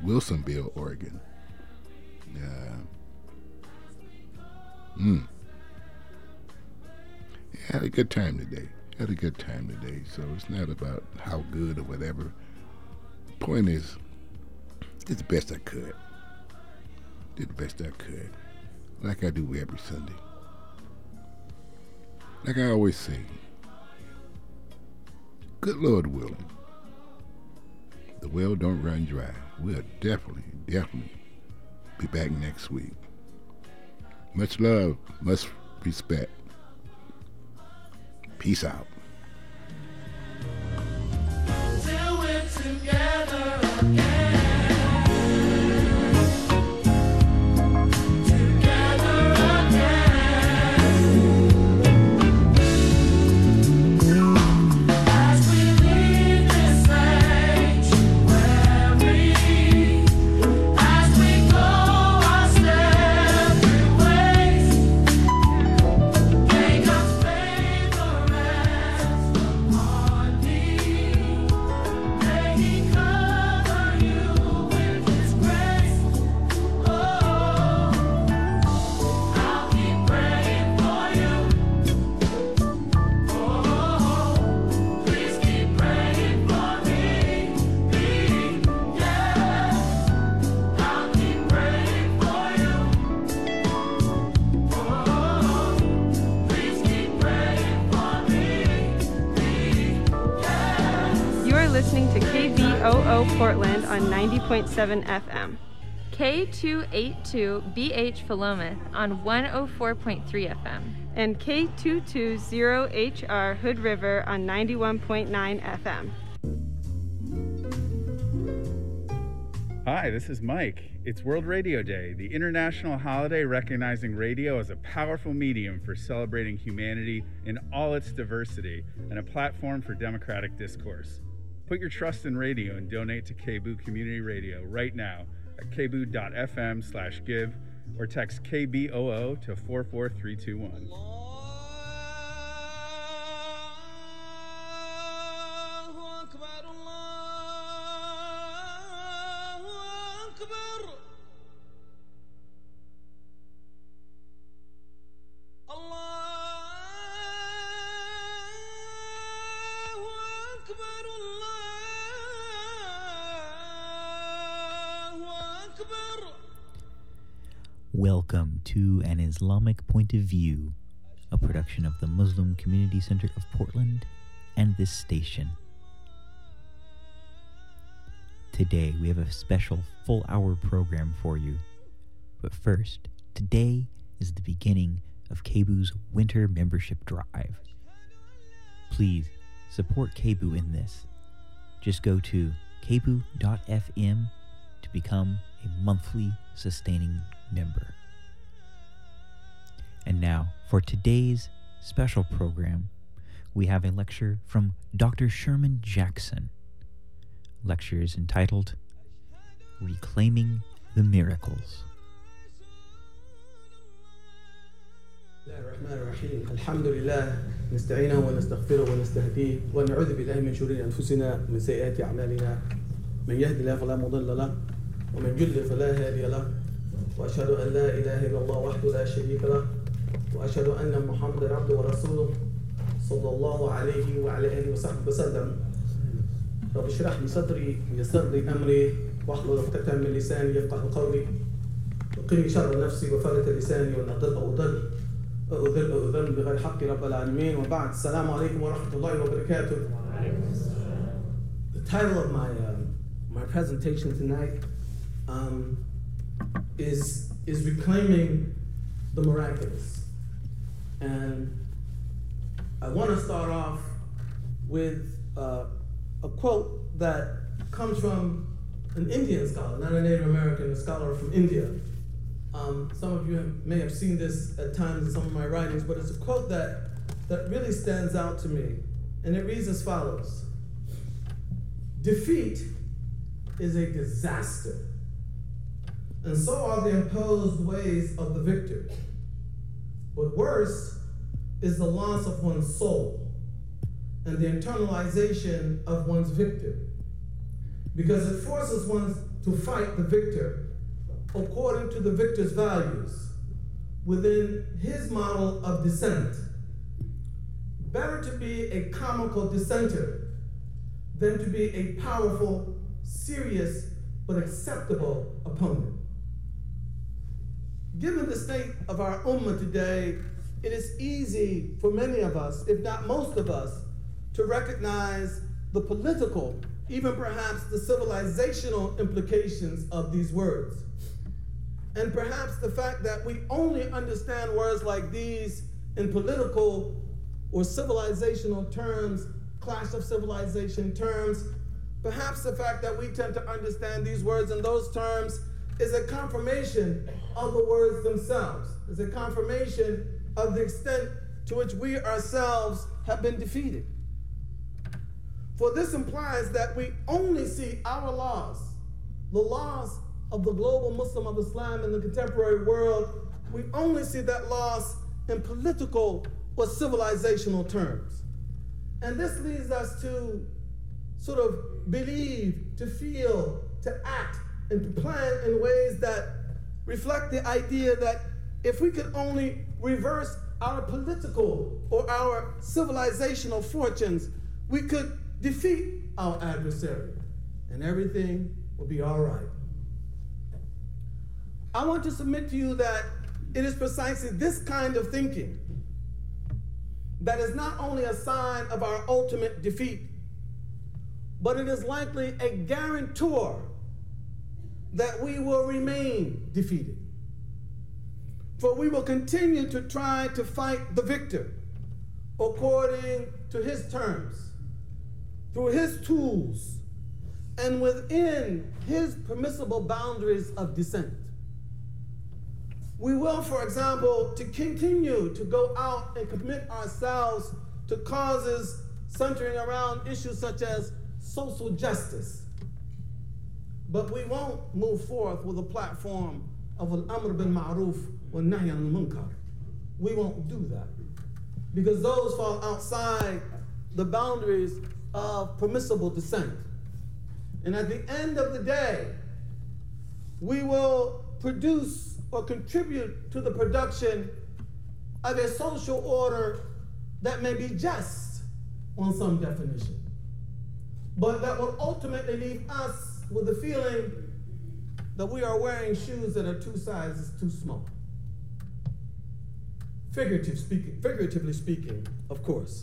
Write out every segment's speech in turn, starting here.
Wilsonville, Oregon. Had a good time today. So it's not about how good or whatever. The point is, did the best I could. Like I do every Sunday. Like I always say, good Lord willing, the well don't run dry. We'll definitely be back next week. Much love, much respect. Peace out. Till we're together again. Portland on 90.7 FM. K282BH Philomath on 104.3 FM. And K220HR Hood River on 91.9 FM. Hi, this is Mike. It's World Radio Day, the international holiday recognizing radio as a powerful medium for celebrating humanity in all its diversity and a platform for democratic discourse. Put your trust in radio and donate to KBOO Community Radio right now at kboo.fm/give or text KBOO to 44321. Welcome to An Islamic Point of View, a production of the Muslim Community Center of Portland and this station. Today we have a special full-hour program for you. But first, today is the beginning of KBOO's winter membership drive. Please support KBOO in this. Just go to kboo.fm to become a monthly sustaining member. And now, for today's special program, we have a lecture from Dr. Sherman Jackson. Lecture is entitled Reclaiming the Miracles. الرحمن الرحيم الحمد لله نستعينه ونستغفره ونستهديه ونعوذ بالله من شرور أنفسنا ومن سيئات أعمالنا من يهد الله فلا مضل له ومن يضلل فلا هادي له وأشهد أن لا إله إلا الله وحده لا شريك له وأشهد أن محمدا عبده ورسوله صلى الله عليه وعلى آله وصحبه وسلم رب اشرح لي صدري ويسر لي أمري واحلل عقدة من لساني يفقهوا قولي وقني شر نفسي وفلت لساني وأن أضل أؤذن بغير حق رب العالمين وبعد السلام عليكم ورحمة الله وبركاته. The title of my presentation tonight is reclaiming the miraculous, and I want to start off with a quote that comes from an Indian scholar, not a Native American, a scholar from India. Some of you may have seen this at times in some of my writings, but it's a quote that really stands out to me, and it reads as follows: defeat is a disaster, and so are the imposed ways of the victor. But worse is the loss of one's soul and the internalization of one's victor. because it forces one to fight the victor according to the victor's values within his model of dissent. Better to be a comical dissenter than to be a powerful, serious, but acceptable opponent. Given the state of our ummah today, it is easy for many of us, if not most of us, to recognize the political, even perhaps the civilizational implications of these words. And perhaps the fact that we only understand words like these in political or civilizational terms, clash of civilization terms, perhaps the fact that we tend to understand these words in those terms is a confirmation of the words themselves, is a confirmation of the extent to which we ourselves have been defeated. For this implies that we only see our laws, the laws of the global Muslim of Islam in the contemporary world, we only see that loss in political or civilizational terms. And this leads us to sort of believe, to feel, to act, and to plan in ways that reflect the idea that if we could only reverse our political or our civilizational fortunes, we could defeat our adversary and everything will be all right. I want to submit to you that it is precisely this kind of thinking that is not only a sign of our ultimate defeat, but it is likely a guarantor that we will remain defeated. For we will continue to try to fight the victor according to his terms, through his tools, and within his permissible boundaries of dissent. We will, for example, to continue to go out and commit ourselves to causes centering around issues such as social justice. But we won't move forth with a platform of al-amr bil ma'ruf wa nahy anil munkar. We won't do that because those fall outside the boundaries of permissible dissent. And at the end of the day, we will produce or contribute to the production of a social order that may be just on some definition, but that will ultimately leave us with the feeling that we are wearing shoes that are 2 sizes too small. Figuratively speaking, of course.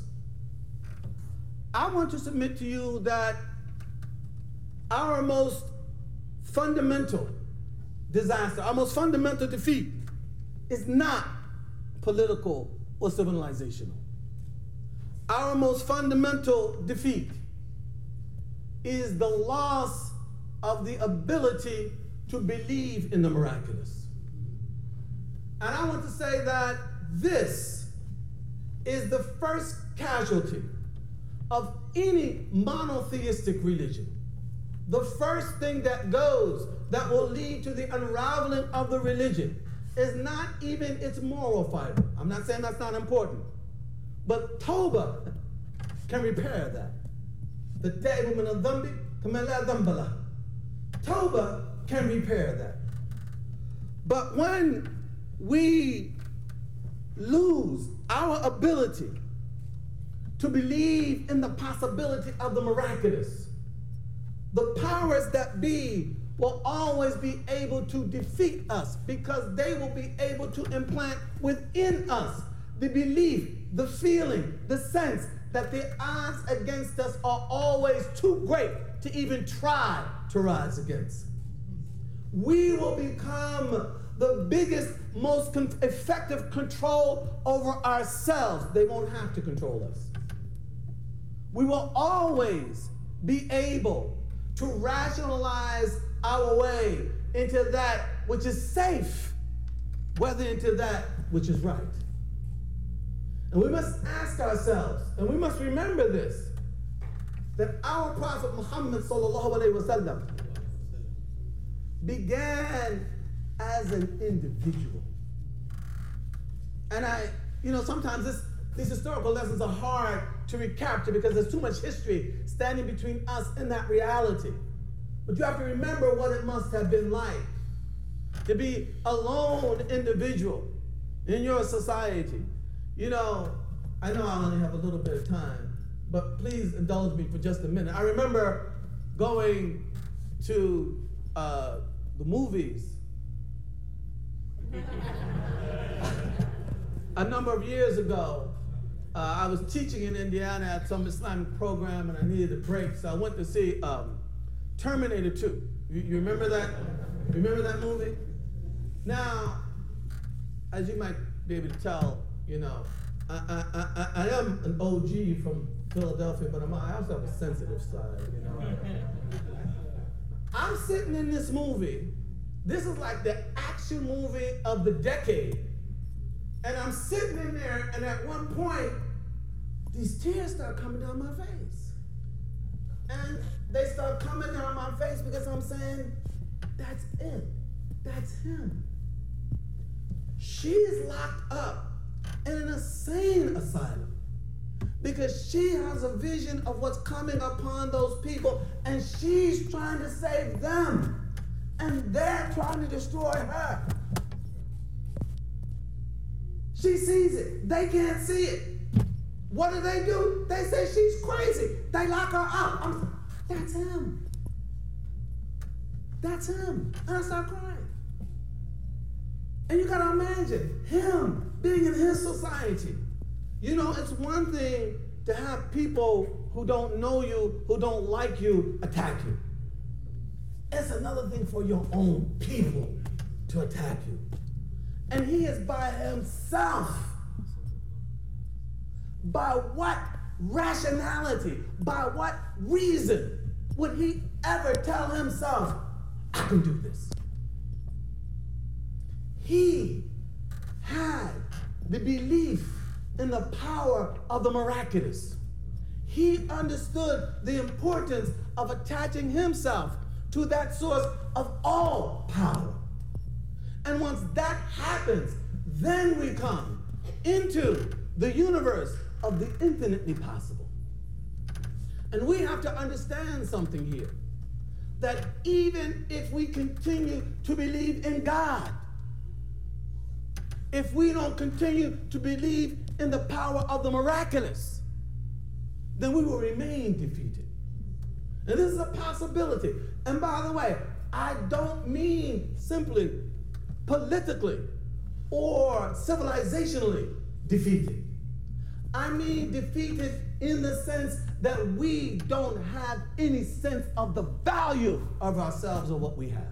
I want to submit to you that our most fundamental disaster, our most fundamental defeat is not political or civilizational. Our most fundamental defeat is the loss of the ability to believe in the miraculous. And I want to say that this is the first casualty of any monotheistic religion. The first thing that goes that will lead to the unraveling of the religion is not even its moral fiber. I'm not saying that's not important, but Tawbah can repair that. The Taibu min al-dhanbi kama la dhanba lah. Tawbah can repair that. But when we lose our ability to believe in the possibility of the miraculous, the powers that be will always be able to defeat us because they will be able to implant within us the belief, the feeling, the sense that the odds against us are always too great to even try to rise against. We will become the biggest, most effective control over ourselves. They won't have to control us. We will always be able to rationalize our way into that which is safe, whether into that which is right. And we must ask ourselves, and we must remember this, that our Prophet Muhammad sallallahu alaihi wasallam began as an individual. And sometimes these historical lessons are hard to recapture because there's too much history standing between us and that reality. But you have to remember what it must have been like to be a lone individual in your society. You know, I know I only have a little bit of time, but please indulge me for just a minute. I remember going to the movies a number of years ago. I was teaching in Indiana at some Islamic program and I needed a break, so I went to see Terminator 2. You remember that? You remember that movie? Now, as you might be able to tell, you know, I am an OG from Philadelphia, but I also have a sensitive side, you know. I'm sitting in this movie. This is like the action movie of the decade. And I'm sitting in there, and at one point, these tears start coming down my face. And they start coming down my face because I'm saying, that's it. That's him. She's locked up in an insane asylum because she has a vision of what's coming upon those people, and she's trying to save them, and they're trying to destroy her. She sees it. They can't see it. What do? They say she's crazy. They lock her up. That's him. That's him. And I start crying. And you gotta imagine him being in his society. You know, it's one thing to have people who don't know you, who don't like you, attack you. It's another thing for your own people to attack you. And he is by himself. By what rationality, by what reason would he ever tell himself, I can do this? He had the belief in the power of the miraculous. He understood the importance of attaching himself to that source of all power. And once that happens, then we come into the universe of the infinitely possible. And we have to understand something here, that even if we continue to believe in God, if we don't continue to believe in the power of the miraculous, then we will remain defeated. And this is a possibility. And by the way, I don't mean simply politically or civilizationally defeated. I mean defeated in the sense that we don't have any sense of the value of ourselves or what we have.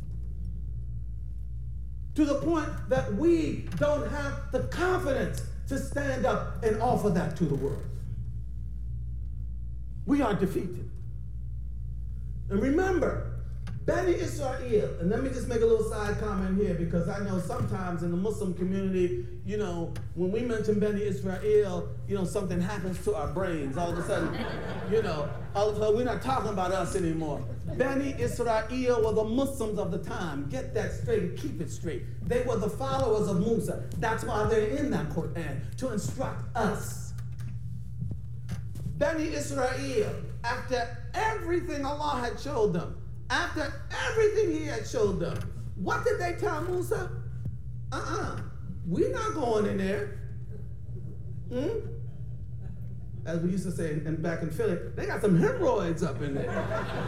To the point that we don't have the confidence to stand up and offer that to the world. We are defeated. And remember, Bani Israel, and let me just make a little side comment here, because I know sometimes in the Muslim community, you know, when we mention Bani Israel, you know, something happens to our brains. All of a sudden, you know, all of a sudden we're not talking about us anymore. Bani Israel were the Muslims of the time. Get that straight and keep it straight. They were the followers of Musa. That's why they're in that Quran, to instruct us. Bani Israel, after everything Allah had showed them, after everything he had showed them, what did they tell Musa? We're not going in there. As we used to say back in Philly, they got some hemorrhoids up in there.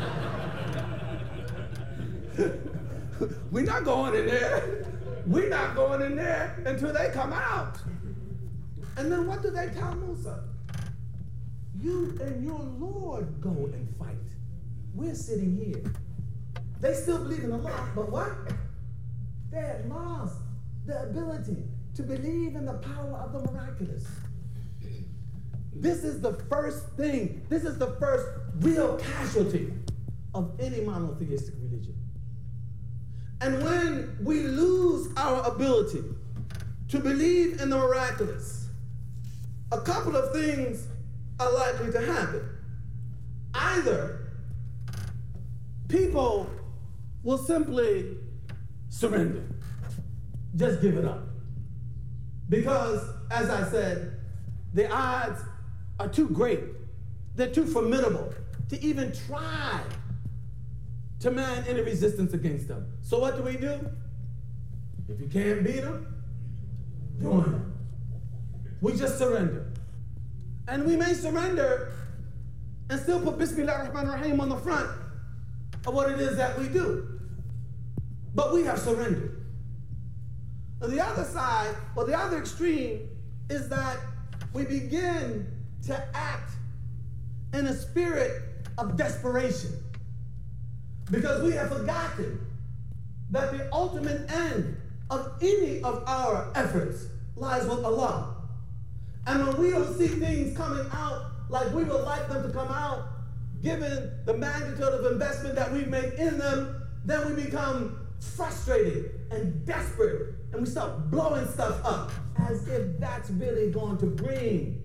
We're not going in there. We're not going in there until they come out. And then what do they tell Musa? You and your Lord go and fight. We're sitting here. They still believe in Allah, but what? They had lost the ability to believe in the power of the miraculous. This is the first thing, this is the first real casualty of any monotheistic religion. And when we lose our ability to believe in the miraculous, a couple of things are likely to happen. Either people will simply surrender, just give it up. Because, as I said, the odds are too great, they're too formidable to even try to man any resistance against them. So what do? If you can't beat them, join them. We just surrender. And we may surrender and still put Bismillah ar-Rahman ar-Rahim on the front of what it is that we do. But we have surrendered. On the other side, or the other extreme, is that we begin to act in a spirit of desperation because we have forgotten that the ultimate end of any of our efforts lies with Allah. And when we don't see things coming out like we would like them to come out, given the magnitude of investment that we've made in them, then we become frustrated and desperate, and we start blowing stuff up as if that's really going to bring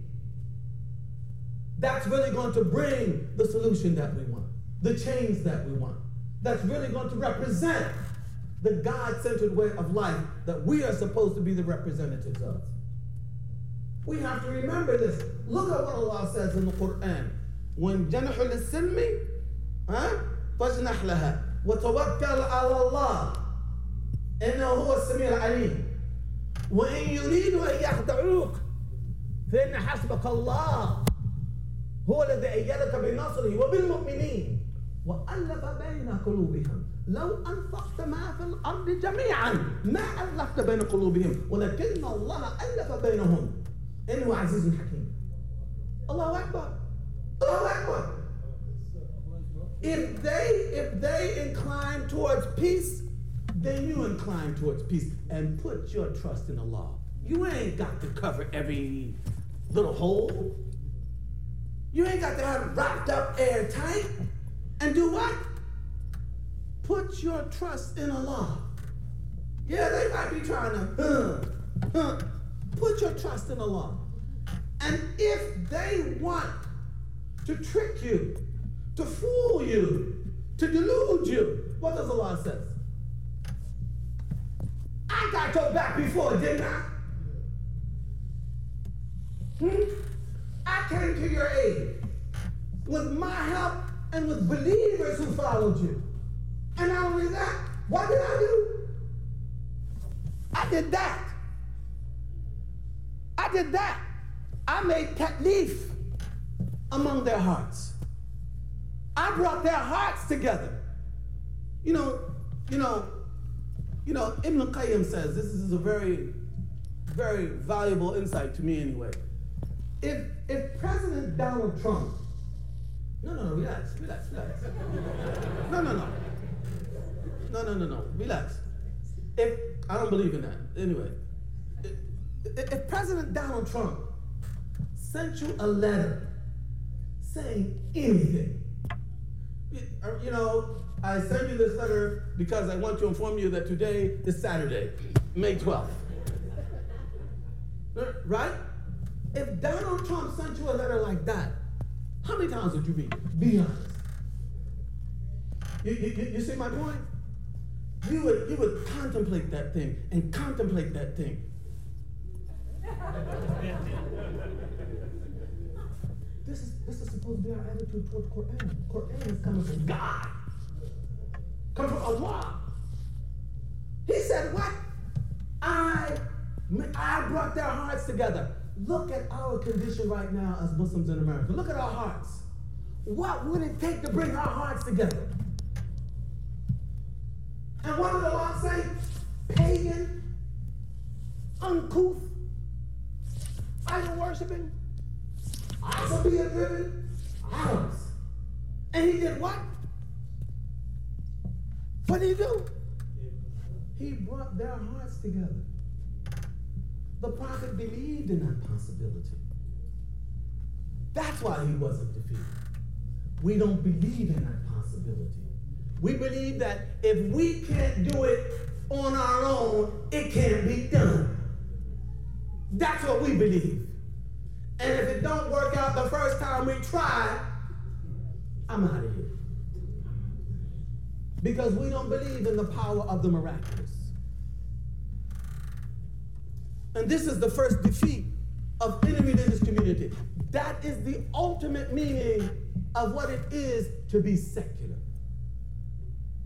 the solution that we want, the change that we want, that's really going to represent the God-centered way of life that we are supposed to be the representatives of. We have to remember this. Look at what Allah says in the Quran. When جَنَحُ لِلسِّلْمِ فَاجْنَحْ لَهَا وَتَوَكَّلْ عَلَى اللَّهِ إِنَّهُ هُوَ السَّمِيعُ الْعَلِيمُ وَإِن يُرِيدُوا أَن يَخْدَعُوكَ فَإِنَّ حَسْبَكَ اللَّهُ هو الذي أيدك بنصره وبالمؤمنين وألف بين قلوبهم لو أنفقت ما في الأرض جميعا ما ألفت بين قلوبهم ولكن الله ألف بينهم إنه عزيز حكيم. الله أكبر. الله أكبر. If they incline towards peace, then you incline towards peace and put your trust in Allah. You ain't got to cover every little hole. You ain't got to have it wrapped up airtight. And do what? Put your trust in Allah. Yeah, they might be trying to, put your trust in Allah. And if they want to trick you, to fool you, to delude you, what does Allah say? I got your back before, didn't I? I came to your aid with my help and with believers who followed you. And not only that, what did I do? I did that. I made taklif among their hearts. I brought their hearts together. You know, Ibn Qayyim says, this is a very, very valuable insight to me anyway. If President Donald Trump, no, relax. No, relax. I don't believe in that. Anyway, if President Donald Trump sent you a letter saying anything, I send you this letter because I want to inform you that today is Saturday, May 12th. Right? If Donald Trump sent you a letter like that, how many times would you read it? Be honest. You see my point? You would contemplate that thing and contemplate that thing. This is supposed to be our attitude toward Quran. Quran is coming from God. Coming from Allah. He said what? I brought their hearts together. Look at our condition right now as Muslims in America. Look at our hearts. What would it take to bring our hearts together? And what did Allah say? Pagan, uncouth, idol worshiping, Asabiyya driven, Arabs. And he did what? What did he do? He brought their hearts together. The prophet believed in that possibility. That's why he wasn't defeated. We don't believe in that possibility. We believe that if we can't do it on our own, it can't be done. That's what we believe. And if it don't work out the first time we try, I'm out of here. Because we don't believe in the power of the miraculous. And this is the first defeat of any religious community. That is the ultimate meaning of what it is to be secular.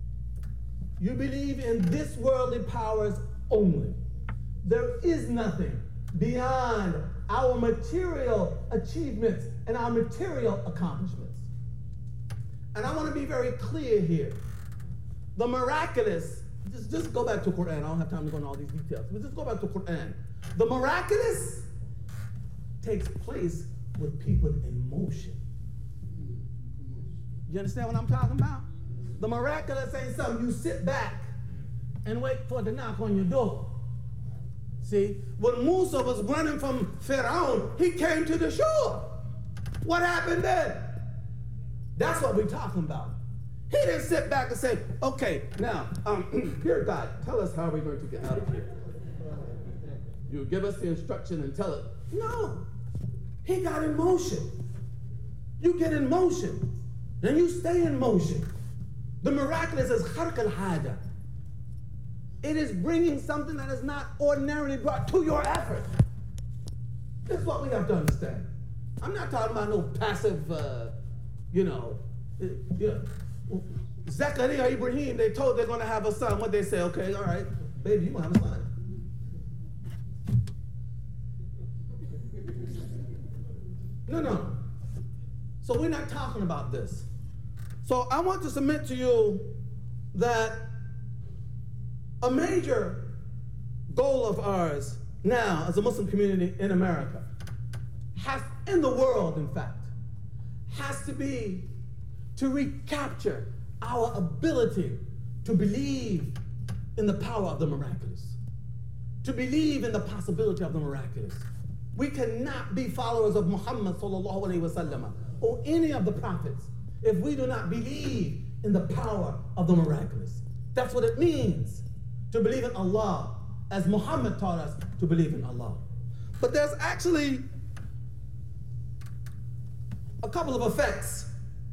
You believe in this worldly powers only. There is nothing beyond our material achievements and our material accomplishments. And I want to be very clear here. The miraculous, just go back to Quran. I don't have time to go into all these details, but just go back to Quran. The miraculous takes place with people in motion. You understand what I'm talking about? The miraculous ain't something you sit back and wait for it to knock on your door. See, when Musa was running from Pharaoh, he came to the shore. What happened then? That's what we're talking about. He didn't sit back and say, okay, now, here, God, tell us how we're going to get out of here. You give us the instruction and tell it. No, he got in motion. You get in motion, and you stay in motion. The miraculous is kharq al-hada. It is bringing something that is not ordinarily brought to your effort. This is what we have to understand. I'm not talking about no passive, Zechariah, Ibrahim, they told they're going to have a son. What they say, okay, all right, baby, you're going to have a son. No. So we're not talking about this. So I want to submit to you that a major goal of ours now as a Muslim community in America, in the world, in fact, has to be to recapture our ability to believe in the power of the miraculous, to believe in the possibility of the miraculous. We cannot be followers of Muhammad sallallahu alaihi wasallam or any of the prophets if we do not believe in the power of the miraculous. That's what it means to believe in Allah, as Muhammad taught us to believe in Allah. But there's actually a couple of effects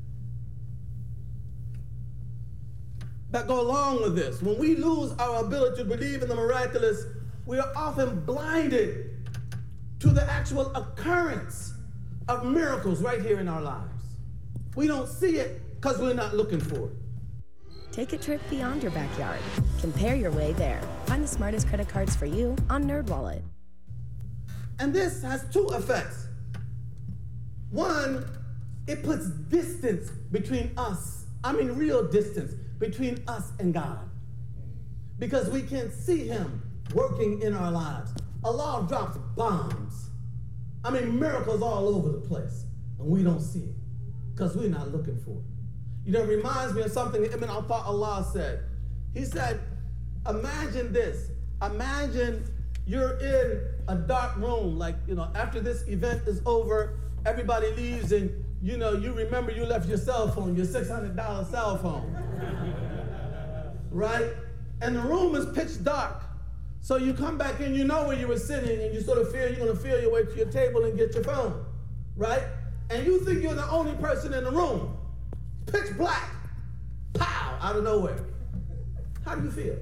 that go along with this. When we lose our ability to believe in the miraculous, we are often blinded to the actual occurrence of miracles right here in our lives. We don't see it because we're not looking for it. Take a trip beyond your backyard. Compare your way there. Find the smartest credit cards for you on NerdWallet. And this has two effects. One, it puts distance between us. I mean real distance between us and God. Because we can't see him working in our lives. Allah drops bombs. I mean miracles all over the place. And we don't see it because we're not looking for it. You know, it reminds me of something Ibn Allah said. He said, imagine this. Imagine you're in a dark room, like, after this event is over, everybody leaves and, you remember you left your cell phone, your $600 cell phone, right? And the room is pitch dark. So you come back in, you know where you were sitting, and you sort of fear you're going to feel your way to your table and get your phone, right? And you think you're the only person in the room. Pitch black, pow, out of nowhere. How do you feel?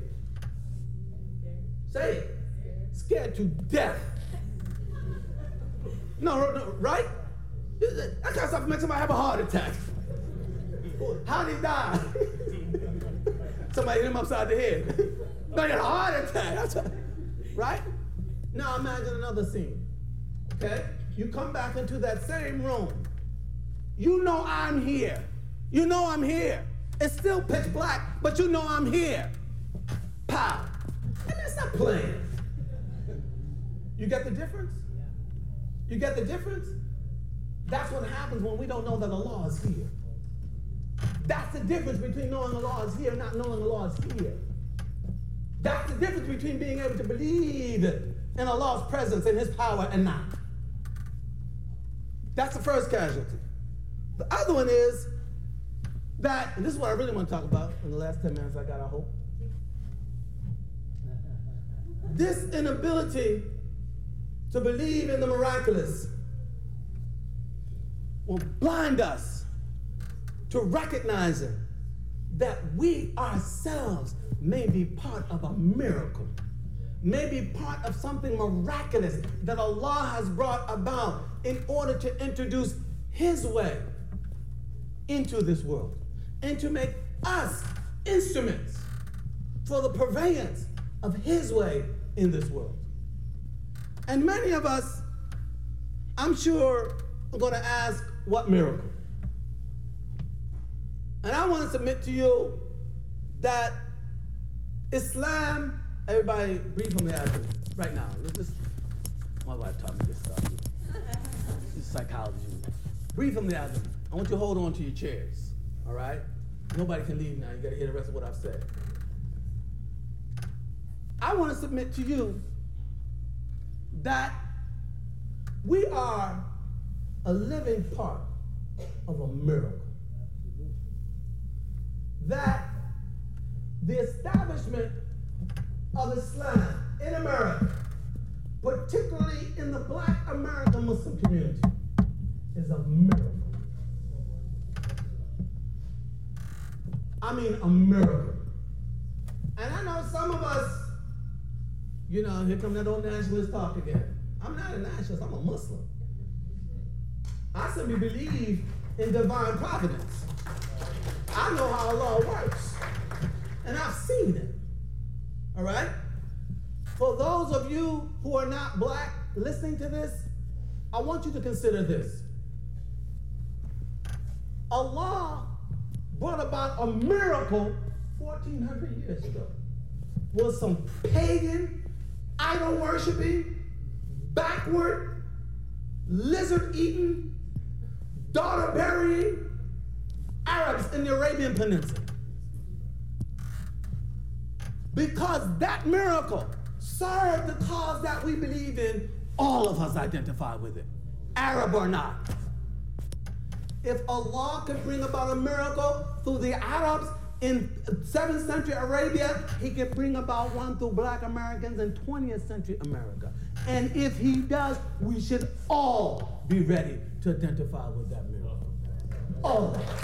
Say it. Scared to death. No, right? That kind of stuff makes somebody have a heart attack. How did he die? Somebody hit him upside the head. No, he had a heart attack. Right? Now imagine another scene. Okay? You come back into that same room. You know I'm here. You know I'm here. It's still pitch black, but you know I'm here. Pow. And it's not playing. You get the difference? You get the difference? That's what happens when we don't know that Allah is here. That's the difference between knowing Allah is here and not knowing Allah is here. That's the difference between being able to believe in Allah's presence and his power and not. That's the first casualty. The other one is that, and this is what I really want to talk about in the last 10 minutes I got, I hope. This inability to believe in the miraculous will blind us to recognizing that we ourselves may be part of a miracle, may be part of something miraculous that Allah has brought about in order to introduce his way into this world and to make us instruments for the purveyance of his way in this world. And many of us, I'm sure, are going to ask, what miracle? And I want to submit to you that Islam, everybody breathe from the abdomen right now. My wife taught me this stuff. This is psychology. Breathe from the abdomen. I want you to hold on to your chairs, all right? Nobody can leave now. You got to hear the rest of what I've said. I want to submit to you that we are a living part of a miracle. That the establishment of Islam in America, particularly in the Black American Muslim community, is a miracle. I mean, a miracle. And I know some of us, you know, here come that old nationalist talk again. I'm not a nationalist, I'm a Muslim. I simply believe in divine providence. I know how Allah works, and I've seen it, all right? For those of you who are not black listening to this, I want you to consider this. Allah brought about a miracle 1,400 years ago. Was some pagan, idol-worshiping, backward, lizard-eating, daughter-burying Arabs in the Arabian Peninsula. Because that miracle served the cause that we believe in, all of us identify with it, Arab or not. If Allah could bring about a miracle through the Arabs in 7th century Arabia, he can bring about one through Black Americans in 20th century America. And if he does, we should all be ready to identify with that miracle. All of us.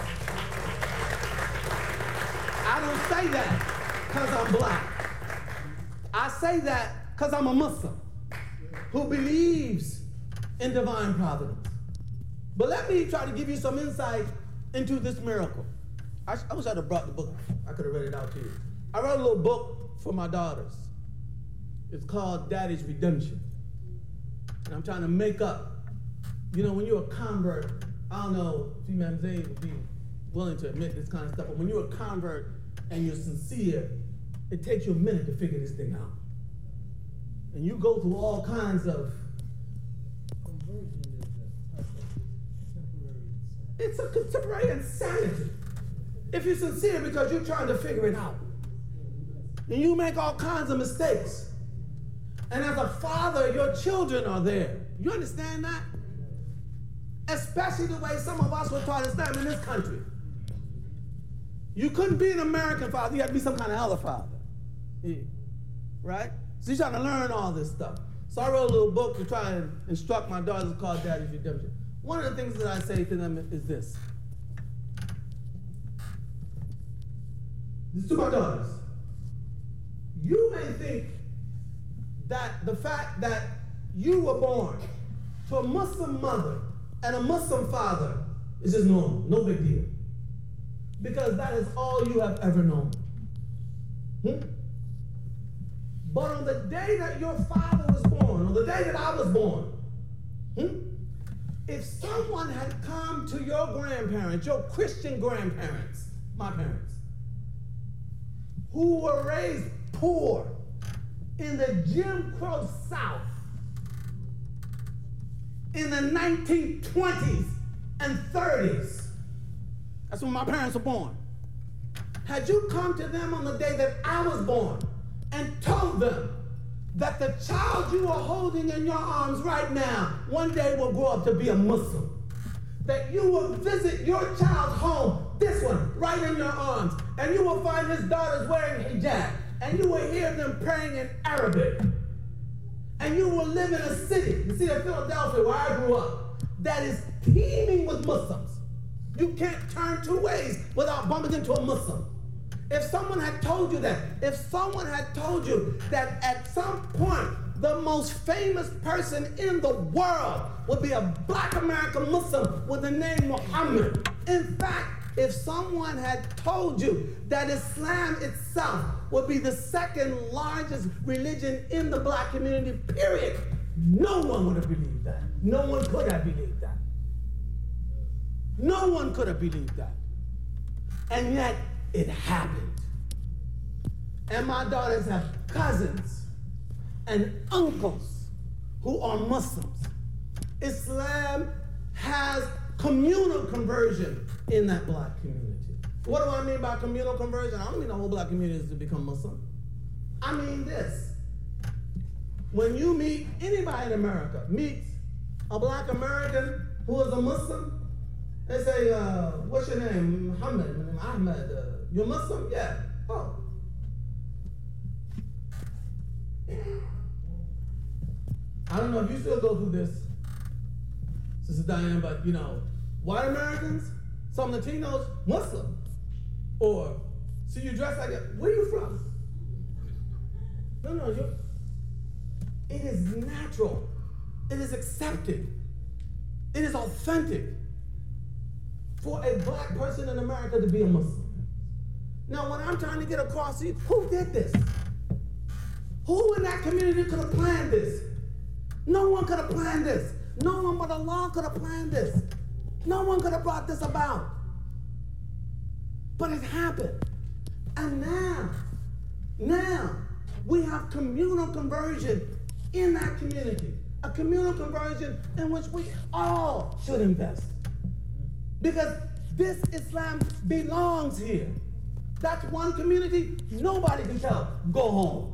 I don't say that because I'm black. I say that because I'm a Muslim who believes in divine providence. But let me try to give you some insight into this miracle. I wish I'd have brought the book. I could have read it out to you. I wrote a little book for my daughters. It's called Daddy's Redemption. And I'm trying to make up, you know, when you're a convert, I don't know if Imam Zayd would be willing to admit this kind of stuff, but when you're a convert and you're sincere, it takes you a minute to figure this thing out. And you go through all kinds of... It's a contemporary insanity. If you're sincere because you're trying to figure it out. And you make all kinds of mistakes. And as a father, your children are there. You understand that? Especially the way some of us were taught Islam in this country. You couldn't be an American father, you had to be some kind of other father. Yeah. Right? So you're trying to learn all this stuff. So I wrote a little book to try and instruct my daughters called Daddy's Redemption. One of the things that I say to them is this. This is to my daughters. You may think that the fact that you were born to a Muslim mother and a Muslim father is just normal, no big deal. Because that is all you have ever known. But on the day that your father was born, on the day that I was born, if someone had come to your grandparents, your Christian grandparents, my parents, who were raised poor in the Jim Crow South in the 1920s and 30s, that's when my parents were born. Had you come to them on the day that I was born and told them that the child you are holding in your arms right now one day will grow up to be a Muslim, that you will visit your child's home, this one, right in your arms, and you will find his daughters wearing hijab, and you will hear them praying in Arabic, and you will live in a city, the city of Philadelphia where I grew up, that is teeming with Muslims. You can't turn two ways without bumping into a Muslim. If someone had told you that, if someone had told you that at some point the most famous person in the world would be a Black American Muslim with the name Muhammad. In fact, if someone had told you that Islam itself would be the second largest religion in the black community, period, no one would have believed that. No one could have believed that. No one could have believed that. And yet, it happened. And my daughters have cousins and uncles who are Muslims. Islam has communal conversion in that black community. What do I mean by communal conversion? I don't mean the whole black community is to become Muslim. I mean this. When you meet anybody in America, meets a black American who is a Muslim, they say, what's your name? Muhammad, my name is Ahmed. You're Muslim? Yeah. Oh. I don't know if you still go through this, Sister Diane, but you know, white Americans, some Latinos, Muslim. Or, see you dress like that, where are you from? No, it is natural. It is accepted. It is authentic for a black person in America to be a Muslim. Now, what I'm trying to get across to you, who did this? Who in that community could have planned this? No one could have planned this. No one but Allah could have planned this. No one could have brought this about. But it happened. And now, we have communal conversion in that community. A communal conversion in which we all should invest. Because this Islam belongs here. That's one community nobody can tell, go home.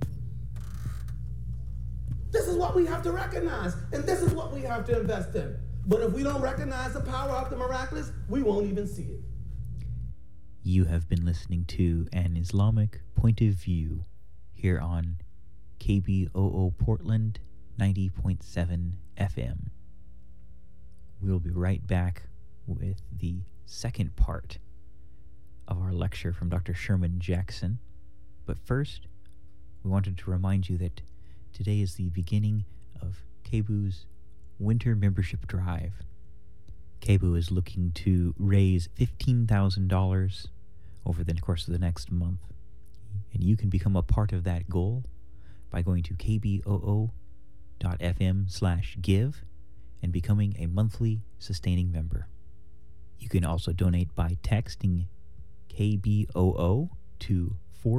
This is what we have to recognize, and this is what we have to invest in. But if we don't recognize the power of the miraculous, we won't even see it. You have been listening to An Islamic Point of View here on KBOO Portland 90.7 FM. We'll be right back with the second part of our lecture from Dr. Sherman Jackson. But first, we wanted to remind you that today is the beginning of KBOO's winter membership drive. KBOO is looking to raise $15,000 over the course of the next month. And you can become a part of that goal by going to kboo.fm/give and becoming a monthly sustaining member. You can also donate by texting KBOO to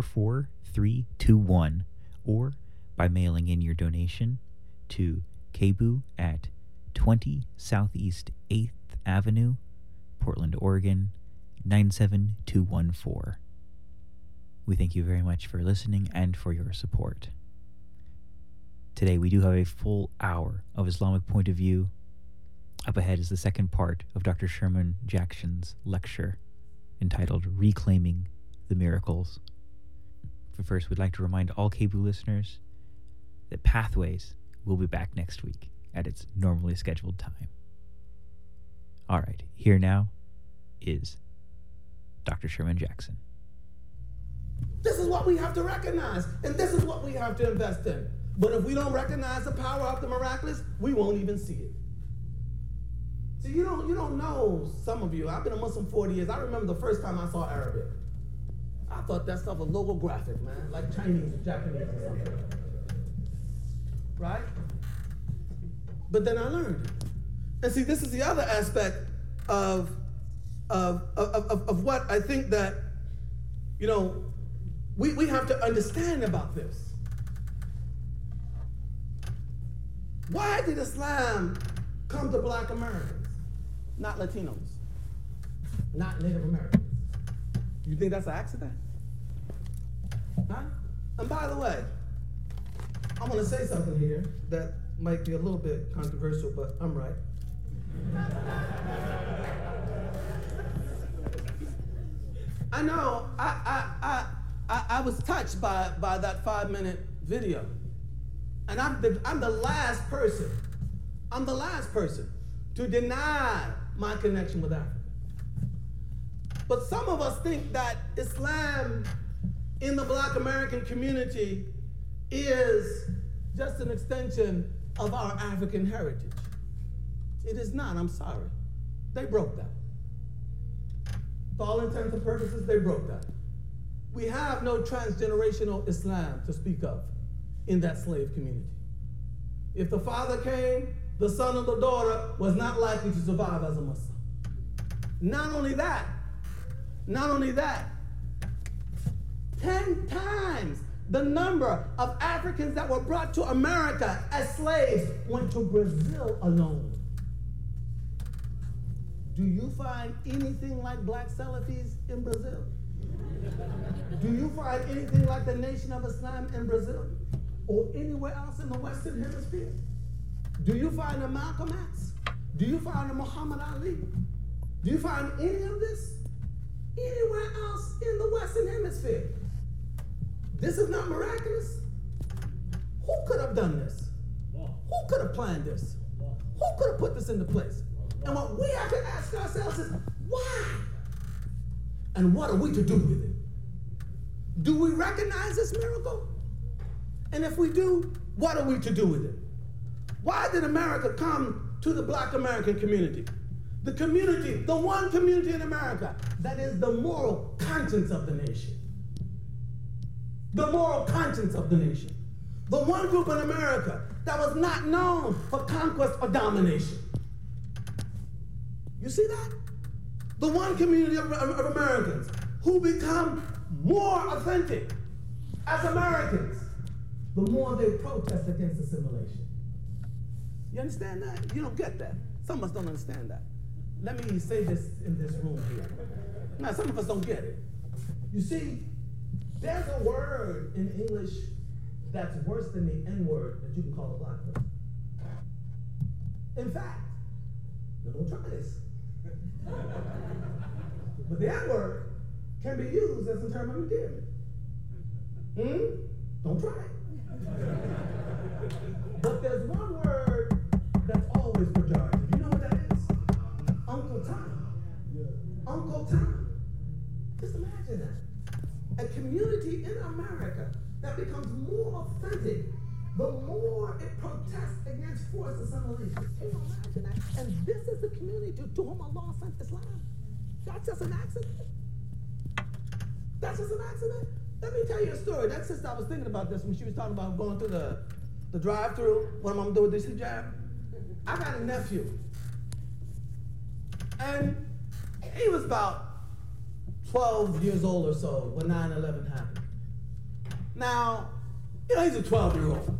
44321 or by mailing in your donation to KBOO at 20 Southeast 8th Avenue, Portland, Oregon, 97214. We thank you very much for listening and for your support. Today we do have a full hour of Islamic Point of View. Up ahead is the second part of Dr. Sherman Jackson's lecture entitled Reclaiming the Miracles. But first, we'd like to remind all KBOO listeners that Pathways will be back next week at its normally scheduled time. All right, here now is Dr. Sherman Jackson. This is what we have to recognize, and this is what we have to invest in. But if we don't recognize the power of the miraculous, we won't even see it. See, you don't know, some of you, I've been a Muslim 40 years. I remember the first time I saw Arabic. I thought that stuff was logographic, man, like Chinese or Japanese or something. Right? But then I learned. And see, this is the other aspect of what I think that, we have to understand about this. Why did Islam come to black Americans, not Latinos, not Native Americans? You think that's an accident? Huh? And by the way, I'm going to say something here that might be a little bit controversial, but I'm right. I know, I was touched by that 5-minute video. And I'm the last person to deny my connection with Africa. But some of us think that Islam in the black American community is just an extension of our African heritage. It is not, I'm sorry. They broke that. To all intents and purposes, they broke that. We have no transgenerational Islam to speak of in that slave community. If the father came, the son or the daughter was not likely to survive as a Muslim. Not only that, 10 times the number of Africans that were brought to America as slaves went to Brazil alone. Do you find anything like black Salafis in Brazil? Do you find anything like the Nation of Islam in Brazil or anywhere else in the Western Hemisphere? Do you find a Malcolm X? Do you find a Muhammad Ali? Do you find any of this anywhere else in the Western Hemisphere? This is not miraculous. Who could have done this? Who could have planned this? Who could have put this into place? And what we have to ask ourselves is, why? And what are we to do with it? Do we recognize this miracle? And if we do, what are we to do with it? Why did America come to the black American community? The community, the one community in America that is the moral conscience of the nation. The moral conscience of the nation. The one group in America that was not known for conquest or domination. You see that? The one community of Americans who become more authentic as Americans, the more they protest against assimilation. You understand that? You don't get that. Some of us don't understand that. Let me say this in this room here. Now, some of us don't get it. You see, there's a word in English that's worse than the N-word that you can call a black person. In fact, now don't try this. But the N-word can be used as a term of endearment. Don't try it. But there's one word that's always pejorative. You know what that is? Uncle Tom. Uncle Tom. Just imagine that. A community in America that becomes more authentic the more it protests against forced assimilation. Can you imagine that? And this is the community to whom Allah sent Islam. That's just an accident. That's just an accident. Let me tell you a story. That sister, I was thinking about this when she was talking about going through the drive-through, what I'm doing with this hijab. I got a nephew. And he was about 12 years old or so when 9/11 happened. Now, you know, he's a 12-year-old.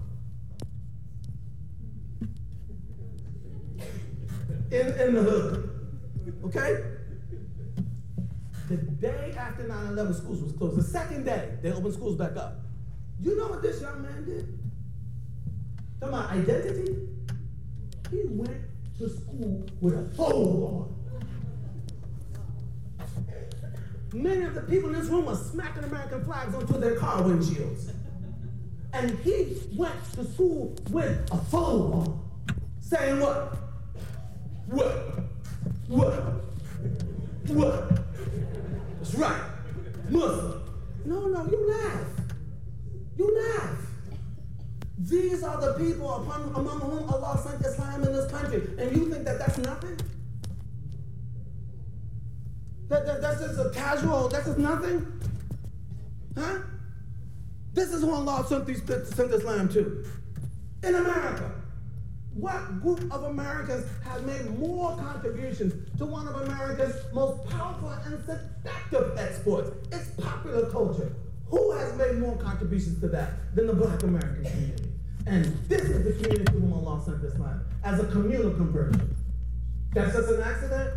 In the hood, okay? The day after 9/11, schools was closed. The second day, they opened schools back up. You know what this young man did? Talking about identity? He went to school with a pole on. Many of the people in this room are smacking American flags onto their car windshields. And he went to school with a pole on. Saying what? What? That's right. Muslim. No, you laugh. You laugh. These are the people among whom Allah sent Islam in this country. And you think that that's nothing? That's just a casual, that's just nothing? Huh? This is who Allah sent Islam to. In America. What group of Americans have made more contributions to one of America's most powerful and seductive exports? It's popular culture. Who has made more contributions to that than the black American community? And this is the community to whom Allah sent Islam as a communal conversion. That's just an accident?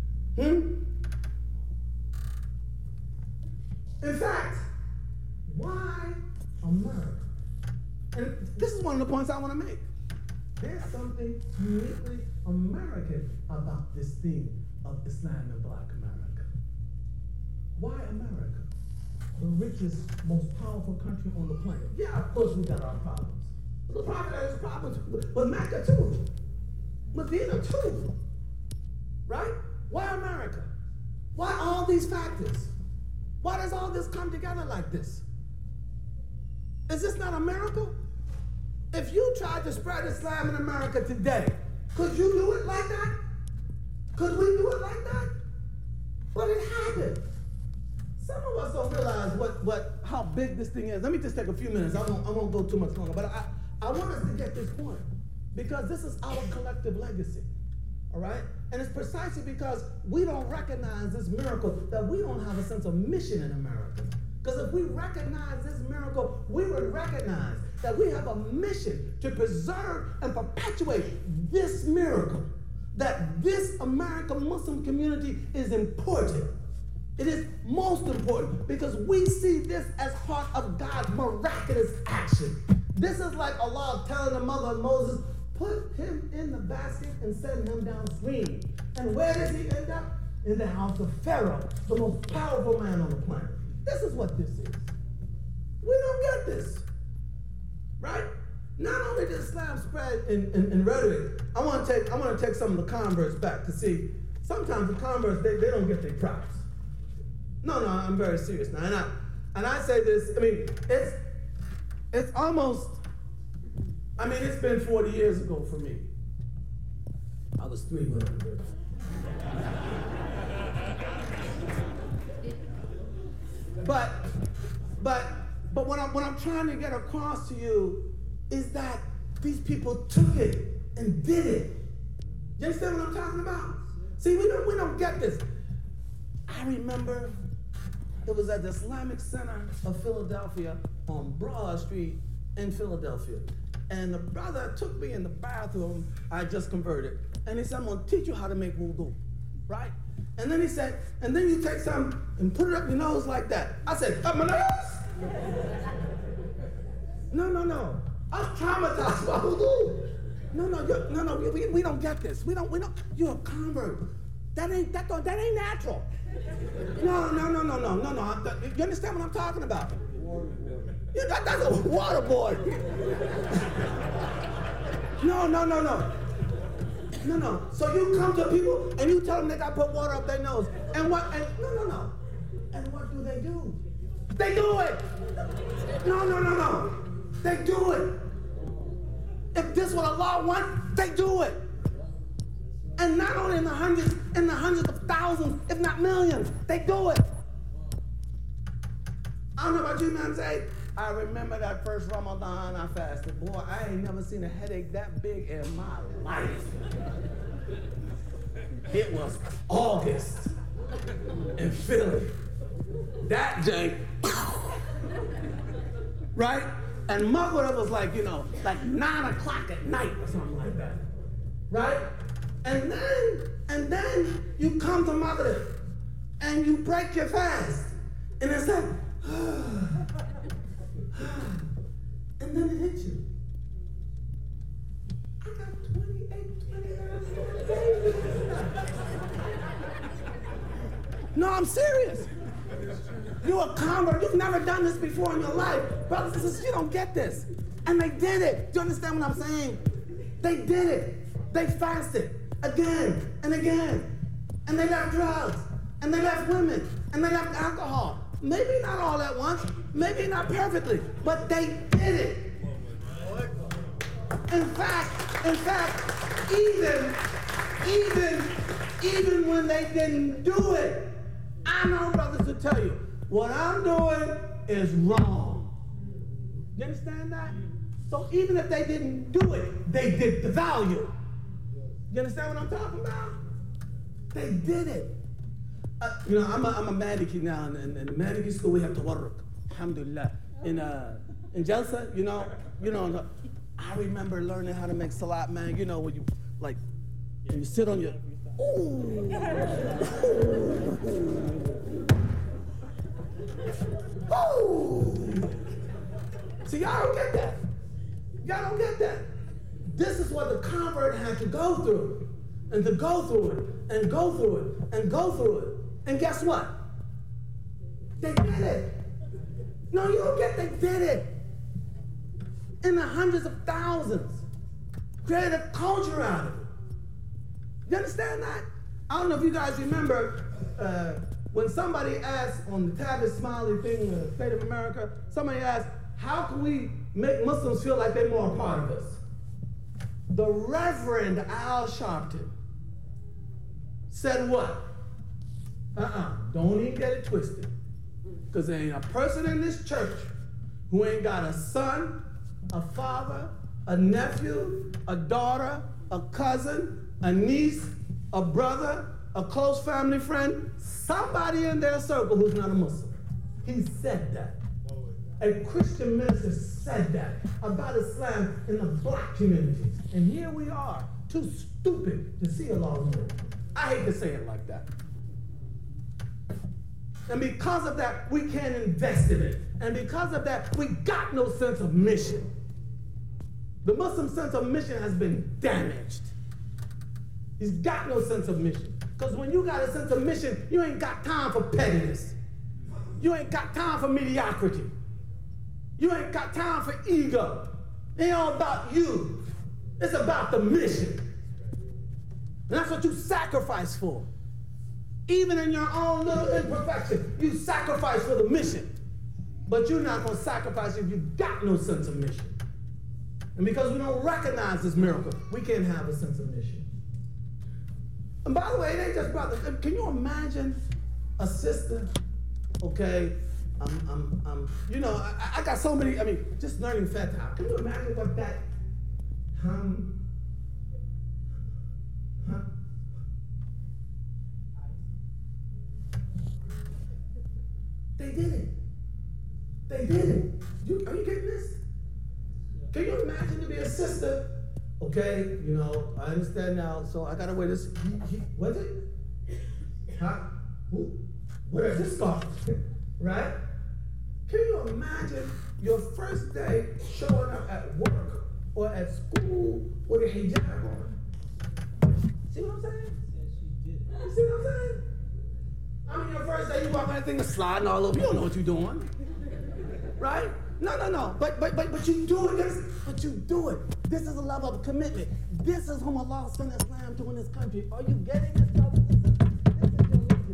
In fact, why America? And this is one of the points I want to make. There's something uniquely American about this theme of Islam in black America. Why America? The richest, most powerful country on the planet. Yeah, of course we got our problems. But the Prophet had his problems with Mecca too. Medina too. Right? Why America? Why all these factors? Why does all this come together like this? Is this not a miracle? If you tried to spread Islam in America today, could you do it like that? Could we do it like that? But it happened. Some of us don't realize how big this thing is. Let me just take a few minutes. I won't go too much longer, but I want us to get this point because this is our collective legacy, all right? And it's precisely because we don't recognize this miracle that we don't have a sense of mission in America. Because if we recognize this miracle, we would recognize that we have a mission to preserve and perpetuate this miracle, that this American Muslim community is important. It is most important because we see this as part of God's miraculous action. This is like Allah telling the mother of Moses, put him in the basket and send him downstream. And where does he end up? In the house of Pharaoh, the most powerful man on the planet. This is what this is. We don't get this, right? Not only does Islam spread in rhetoric, I want to take some of the converts back to see. Sometimes the converts they don't get their props. No, I'm very serious now. And I say this, I mean, it's almost, I mean, it's been 40 years ago for me. I was 3 when I did that. But what I'm trying to get across to you is that these people took it and did it. You understand what I'm talking about? See, we don't get this. I remember it was at the Islamic Center of Philadelphia on Broad Street in Philadelphia. And the brother took me in the bathroom, I just converted, and he said, I'm gonna teach you how to make wudu, right? And then he said, and then you take some and put it up your nose like that. I said, up my nose? No. I'm traumatized by wudu. No, we don't get this. We don't, you're a convert. That ain't natural. No. You understand what I'm talking about? Yeah, that's a water boy. No. So you come to people and you tell them they got to put water up their nose. And what? No. And what do? They do it. No. They do it. If this is what Allah wants, they do it. And not only in the hundreds of thousands, if not millions, they do it. I don't know about you, man. Say, I remember that first Ramadan I fasted. Boy, I ain't never seen a headache that big in my life. It was August in Philly. That jank, right? And Maghrib was like, like 9 o'clock at night or something like that, right? And then you come to Maghrib and you break your fast. And it's like, and then it hits you. I got 29 days. No, I'm serious. You're a convert. You've never done this before in your life. Brothers and sisters, you don't get this. And they did it. Do you understand what I'm saying? They did it. They fasted again and again. And they left drugs. And they left women. And they left alcohol. Maybe not all at once. Maybe not perfectly. But they did it. In fact, even when they didn't do it, I know brothers to tell you, what I'm doing is wrong. You understand that? So even if they didn't do it, they did the value. You understand what I'm talking about? They did it. I'm a Maliki now, and in the Maliki school we have tawarruk, alhamdulillah. In Jalsa, I remember learning how to make salat, man. When you when you sit on your, ooh. See, y'all don't get that. Y'all don't get that. This is what the convert had to go through, and to go through it, and go through it, and go through it. And guess what? They did it. No, you don't get they did it. In the hundreds of thousands. Created a culture out of it. You understand that? I don't know if you guys remember when somebody asked on the Tavis Smiley thing in the State of America, somebody asked, how can we make Muslims feel like they're more a part of us? The Reverend Al Sharpton said what? Don't even get it twisted. Because there ain't a person in this church who ain't got a son, a father, a nephew, a daughter, a cousin, a niece, a brother, a close family friend, somebody in their circle who's not a Muslim. He said that. A Christian minister said that about Islam in the black community. And here we are, too stupid to see Allah's miracle. I hate to say it like that. And because of that, we can't invest in it. And because of that, we got no sense of mission. The Muslim sense of mission has been damaged. He's got no sense of mission. Because when you got a sense of mission, you ain't got time for pettiness. You ain't got time for mediocrity. You ain't got time for ego. It ain't all about you. It's about the mission. And that's what you sacrifice for. Even in your own little imperfection, you sacrifice for the mission. But you're not going to sacrifice if you got no sense of mission. And because we don't recognize this miracle, we can't have a sense of mission. And by the way, it ain't just brothers. Can you imagine a sister, okay, you know, I got so many, I mean, just learning Fatah. Can you imagine what that, They did it. They did it. Are you getting this? Can you imagine to be a sister? Okay, you know, I understand now, so I gotta wear this. Was it? Huh? Where's this scarf? Right? Can you imagine your first day showing up at work or at school with a hijab on? See what I'm saying? You see what I'm saying? I mean, your first day you walk that thing is sliding all over. You don't know what you're doing, right? No. But you do it. But you do it. This is a level of commitment. This is whom Allah sent Islam to in this country. Are you getting this, brothers and sisters? This is your legacy.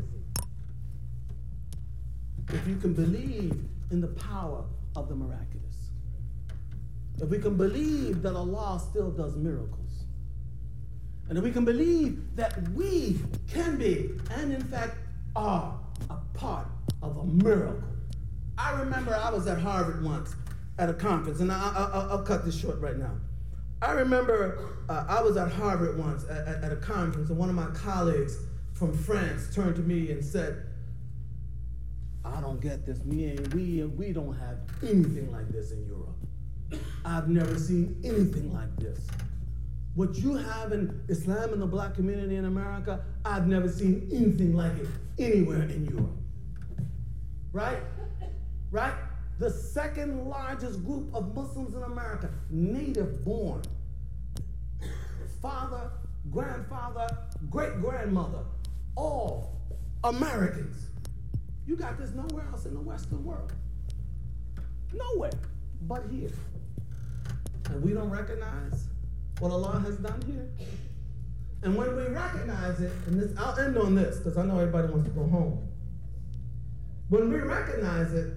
If you can believe in the power of the miraculous, if we can believe that Allah still does miracles, and if we can believe that we can be, and in fact are, a part of a miracle. I remember I was at Harvard once at a conference, and I'll cut this short right now. I remember I was at Harvard once at a conference, and one of my colleagues from France turned to me and said, I don't get this. We don't have anything like this in Europe. I've never seen anything like this. What you have in Islam in the black community in America, I've never seen anything like it anywhere in Europe. Right? Right? The second largest group of Muslims in America, native born. Father, grandfather, great-grandmother, all Americans. You got this nowhere else in the Western world. Nowhere but here. And we don't recognize what Allah has done here. And when we recognize it, and this, I'll end on this because I know everybody wants to go home. When we recognize it,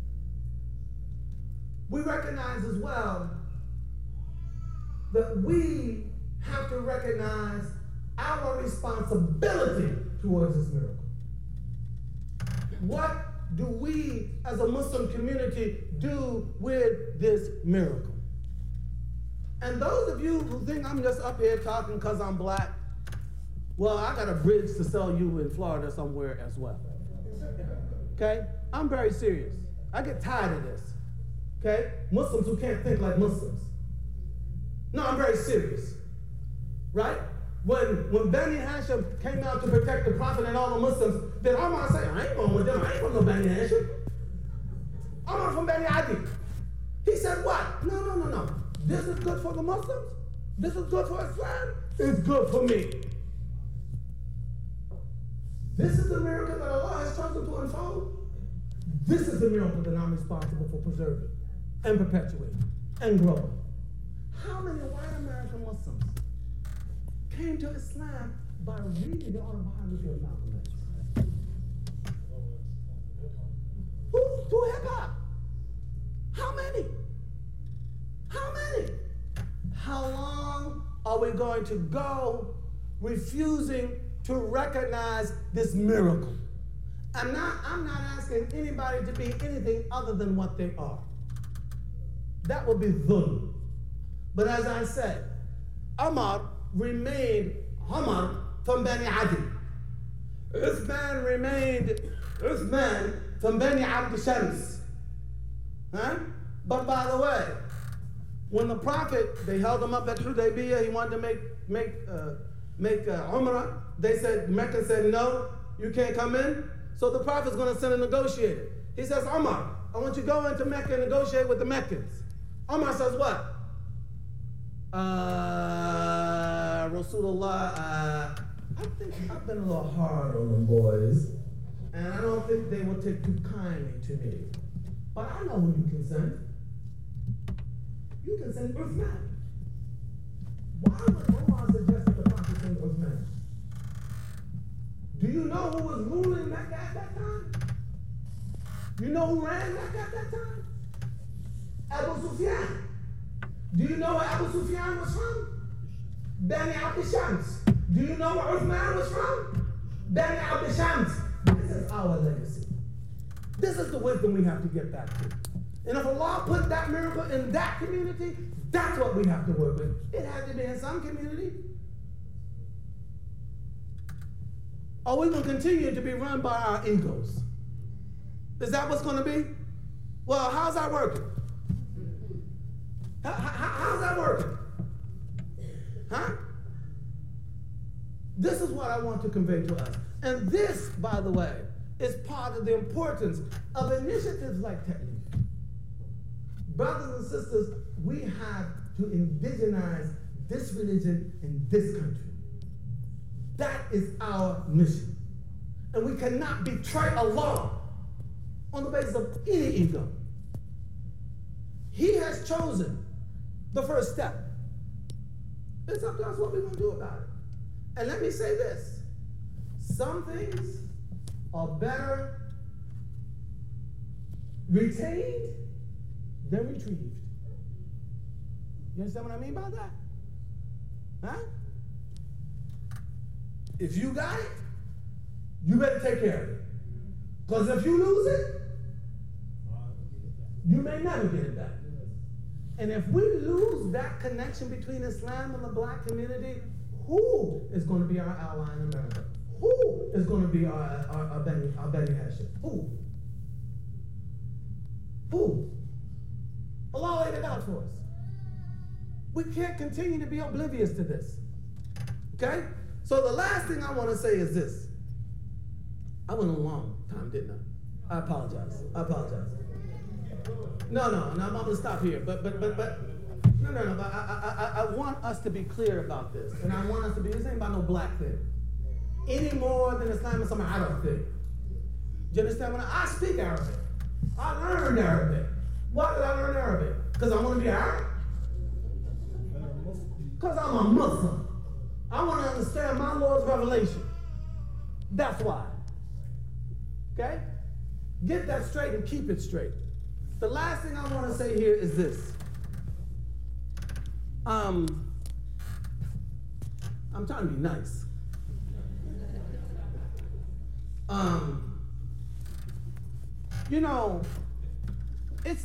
we recognize as well that we have to recognize our responsibility towards this miracle. What do we as a Muslim community do with this miracle? And those of you who think I'm just up here talking because I'm black, well, I got a bridge to sell you in Florida somewhere as well. Okay? I'm very serious. I get tired of this. Okay? Muslims who can't think like Muslims. No, I'm very serious. Right? When Bani Hashim came out to protect the Prophet and all the Muslims, then Omar said, I ain't going with them. I ain't from no Bani Hashim. I'm from Bani Adi. He said, what? No. This is good for the Muslims. This is good for Islam. It's good for me. This is the miracle that Allah has chosen to unfold. This is the miracle that I'm responsible for preserving and perpetuating and growing. How many white American Muslims came to Islam by reading the autobiography of Malcolm X? Who's to hip-hop? How many? How many? How long are we going to go refusing to recognize this miracle. I'm not asking anybody to be anything other than what they are. That would be dhulm. But as I said, Umar remained Umar from Bani Adi. Uthman remained Uthman from Bani Abd Shams. Huh? But by the way, when the Prophet, they held him up at Hudaybiyah, he wanted to make Umrah. They said, Mecca said, no, you can't come in. So the Prophet's going to send a negotiator. He says, Umar, I want you to go into Mecca and negotiate with the Meccans. Umar says what? Rasulullah, I think I've been a little hard on them boys, and I don't think they will take too kindly to me. But I know who you can send. You can send Uthman. Why would Umar suggest that the Prophet send Uthman? Do you know who was ruling Mecca at that time? You know who ran Mecca at that time? Abu Sufyan. Do you know where Abu Sufyan was from? Bani Abd Shams. Do you know where Uthman was from? Bani Abd Shams. This is our legacy. This is the wisdom we have to get back to. And if Allah put that miracle in that community, that's what we have to work with. It had to be in some community. Or we're going to continue to be run by our egos. Is that what's going to be? Well, how's that working? How's that working? Huh? This is what I want to convey to us. And this, by the way, is part of the importance of initiatives like Ta'leef. Brothers and sisters, we have to indigenize this religion in this country. That is our mission. And we cannot betray Allah on the basis of any ego. He has chosen the first step. It's up to us what we're going to do about it. And let me say this. Some things are better retained than retrieved. You understand what I mean by that? Huh? If you got it, you better take care of it. Because if you lose it, you may never get it back. And if we lose that connection between Islam and the black community, who is going to be our ally in America? Who is going to be our Beni Hashim? Who? Allah laid it out for us. We can't continue to be oblivious to this. Okay? So the last thing I want to say is this. I went a long time, didn't I? I apologize. No, I'm going to stop here. But I want us to be clear about this. And I want us to be, this ain't about no black thing. Any more than Islam is some Arab thing. Do you understand? When I speak Arabic, I learned Arabic. Why did I learn Arabic? Because I want to be Arab? Because I'm a Muslim. I want to understand my Lord's revelation. That's why. Okay? Get that straight and keep it straight. The last thing I want to say here is this. I'm trying to be nice. You know, it's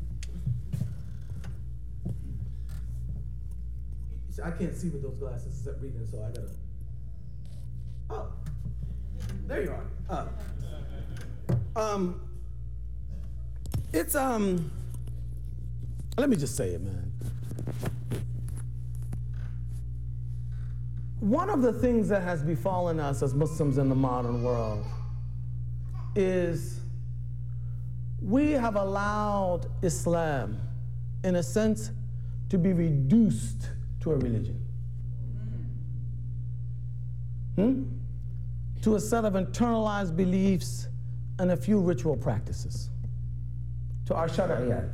I can't see with those glasses except reading, so I gotta. Oh, there you are. Let me just say it, man. One of the things that has befallen us as Muslims in the modern world is we have allowed Islam, in a sense, to be reduced to a religion. To a set of internalized beliefs and a few ritual practices. To our shar'iyat.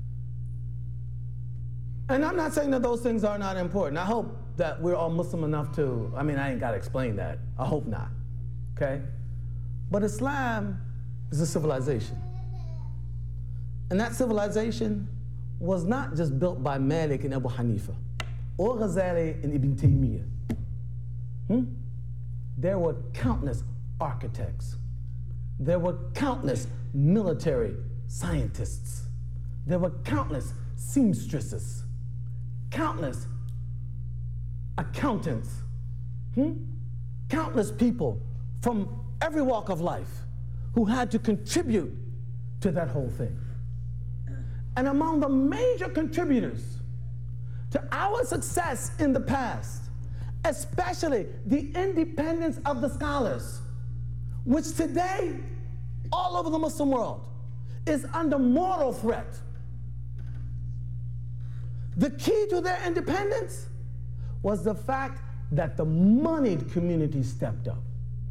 And I'm not saying that those things are not important. I hope that we're all Muslim enough to, I ain't got to explain that. I hope not, okay? But Islam is a civilization. And that civilization was not just built by Malik and Abu Hanifa, or Ghazali and Ibn Taymiyyah. there were countless architects. There were countless military scientists. There were countless seamstresses, countless accountants, countless people from every walk of life who had to contribute to that whole thing. And among the major contributors to our success in the past, especially the independence of the scholars, which today, all over the Muslim world, is under mortal threat. The key to their independence was the fact that the moneyed community stepped up.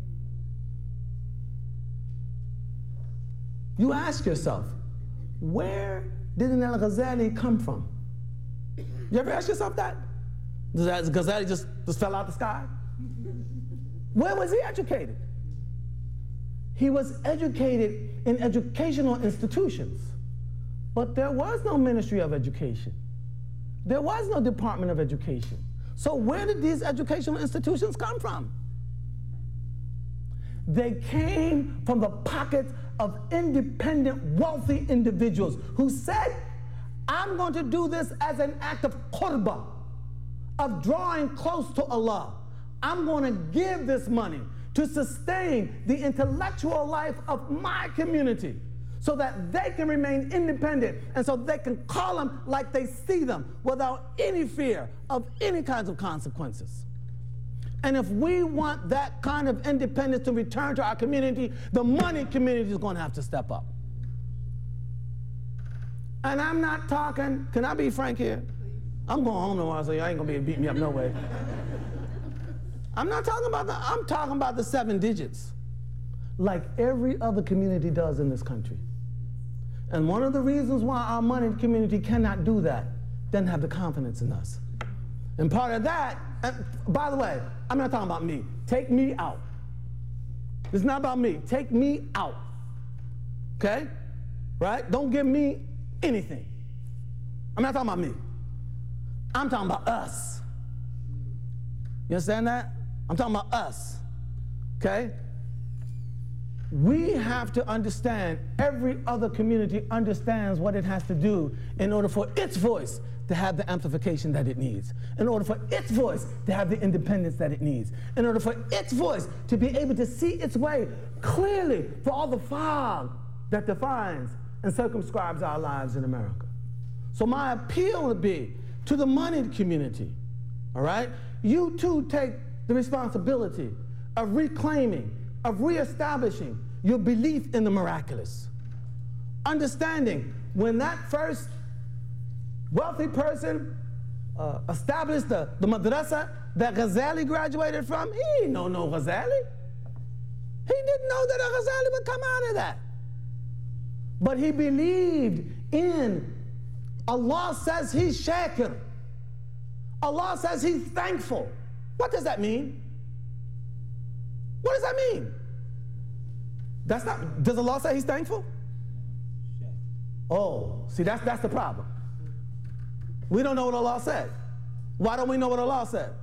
You ask yourself, where did Al-Ghazali come from? You ever ask yourself that? Does Ghazali just fell out the sky? Where was he educated? He was educated in educational institutions, but there was no Ministry of Education. There was no Department of Education. So where did these educational institutions come from? They came from the pockets of independent, wealthy individuals who said, I'm going to do this as an act of qurbah, of drawing close to Allah. I'm going to give this money to sustain the intellectual life of my community so that they can remain independent and so they can call them like they see them without any fear of any kinds of consequences. And if we want that kind of independence to return to our community, the money community is going to have to step up. And I'm not talking, can I be frank here? I'm going home tomorrow, so y'all ain't going to be able to beat me up no way. I'm talking about the 7 digits, like every other community does in this country. And one of the reasons why our moneyed community cannot do that, doesn't have the confidence in us. And part of that, and by the way, I'm not talking about me. Take me out. It's not about me. Take me out. Okay? Right? Don't give me anything. I'm not talking about me. I'm talking about us. You understand that? I'm talking about us. Okay? We have to understand, every other community understands what it has to do in order for its voice to have the amplification that it needs, in order for its voice to have the independence that it needs, in order for its voice to be able to see its way clearly for all the fog that defines and circumscribes our lives in America. So my appeal would be to the moneyed community, all right? You too take the responsibility of reclaiming, of reestablishing your belief in the miraculous. Understanding when that first wealthy person established the madrasa that Ghazali graduated from, he didn't know no Ghazali. He didn't know that a Ghazali would come out of that. But he believed in, Allah says he's shakir. Allah says he's thankful. What does that mean? What does that mean? That's not, does Allah say he's thankful? Oh, see, that's the problem. We don't know what Allah said. Why don't we know what Allah said?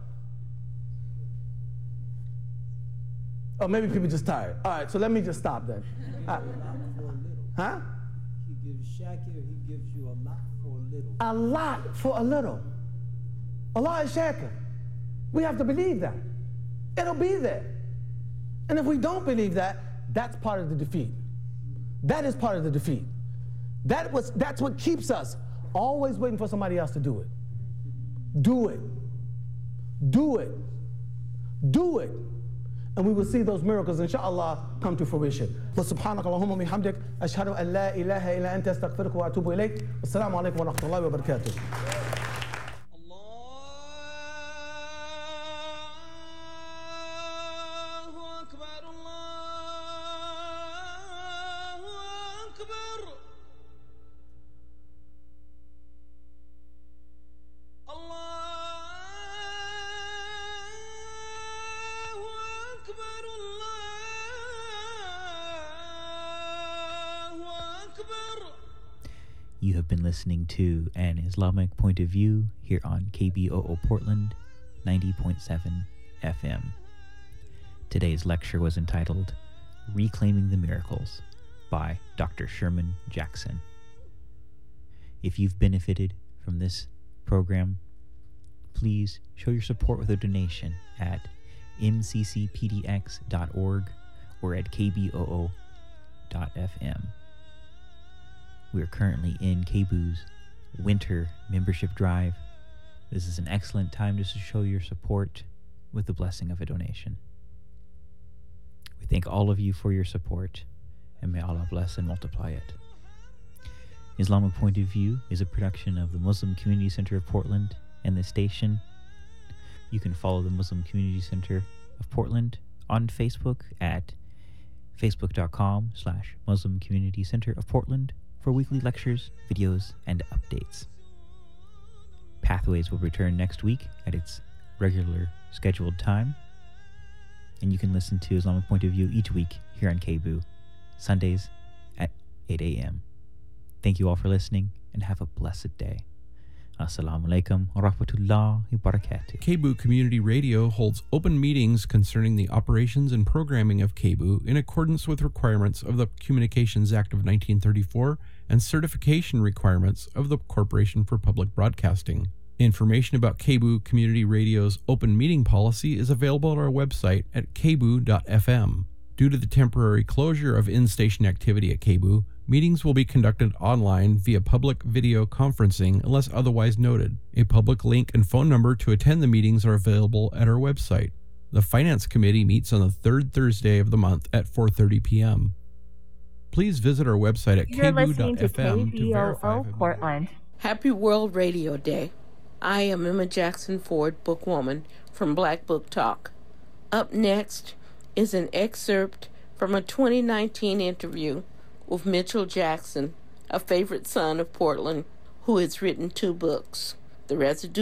Oh, maybe people just tired. All right, so let me just stop then. Huh? He gives shakir, he gives you a lot for a little. A lot for a little. Allah is shakir. We have to believe that. It'll be there. And if we don't believe that, that's part of the defeat. That is part of the defeat. That's what keeps us always waiting for somebody else to do it. Do it. Do it. Do it. And we will see those miracles, inshallah, come to fruition. وسبحانك اللهم وبحمدك أشهد أن لا إله إلا أنت أستغفرك وأتوب إليك. والسلام عليكم ورحمة الله وبركاته. You have been listening to An Islamic Point of View here on KBOO Portland 90.7 FM. Today's lecture was entitled Reclaiming the Miracles by Dr. Sherman Jackson. If you've benefited from this program, please show your support with a donation at mccpdx.org or at kboo.fm. We are currently in KBOO's winter membership drive. This is an excellent time just to show your support with the blessing of a donation. We thank all of you for your support, and may Allah bless and multiply it. Islamic Point of View is a production of the Muslim Community Center of Portland and this station. You can follow the Muslim Community Center of Portland on Facebook at facebook.com/Muslim Community Center of Portland for weekly lectures, videos, and updates. Pathways will return next week at its regular scheduled time, and you can listen to Islamic Point of View each week here on KBOO, Sundays at 8 a.m. Thank you all for listening, and have a blessed day. Assalamu alaikum wa rahmatullahi wa barakatuh. KBOO Community Radio holds open meetings concerning the operations and programming of KBOO in accordance with requirements of the Communications Act of 1934 and certification requirements of the Corporation for Public Broadcasting. Information about KBOO Community Radio's open meeting policy is available at our website at kboo.fm. Due to the temporary closure of in-station activity at KBOO, meetings will be conducted online via public video conferencing unless otherwise noted. A public link and phone number to attend the meetings are available at our website. The Finance Committee meets on the third Thursday of the month at 4:30 p.m. Please visit our website at kboo.fm to verify Portland. Happy World Radio Day. I am Emma Jackson Ford, bookwoman from Black Book Talk. Up next is an excerpt from a 2019 interview with Mitchell Jackson, a favorite son of Portland, who has written 2 books, The Residue